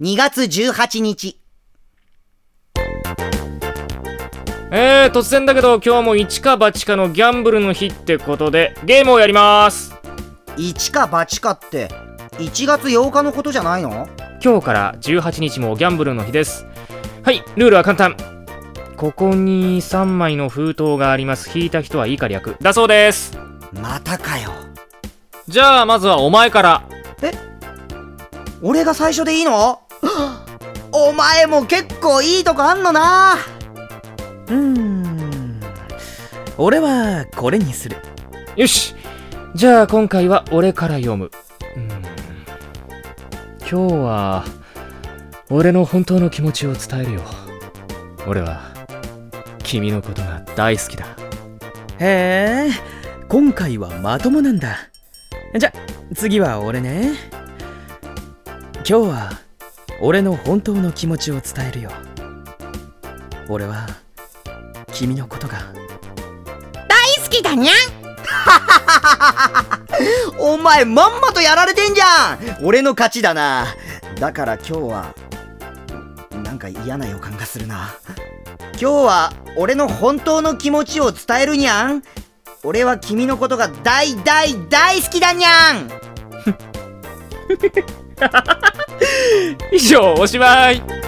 2月18日。 突然だけど今日も一か八かのギャンブルの日ってことでゲームをやります。 一か八かって1月8日のことじゃないの？ 今日から18日もギャンブルの日です。はい、ルールは簡単。ここに3枚の封筒があります。引いた人は以下略だそうです。 またかよ。 じゃあまずはお前から。 俺が最初でいいの？お前も結構いいとこあんのな。 俺はこれにする。 よし、じゃあ今回は俺から読む。今日は俺の本当の気持ちを伝えるよ。俺は君のことが大好きだ。 へえ、今回はまともなんだ。じゃ次は俺ね。今日は俺の本当の気持ちを伝えるよ。俺は君のことが大好きだにゃん。お前まんまとやられてんじゃん。俺の勝ちだな。だから今日はなんか嫌な予感がするな。今日は俺の本当の気持ちを伝えるにゃん。俺は君のことが大好きだにゃん。 以上おしまい。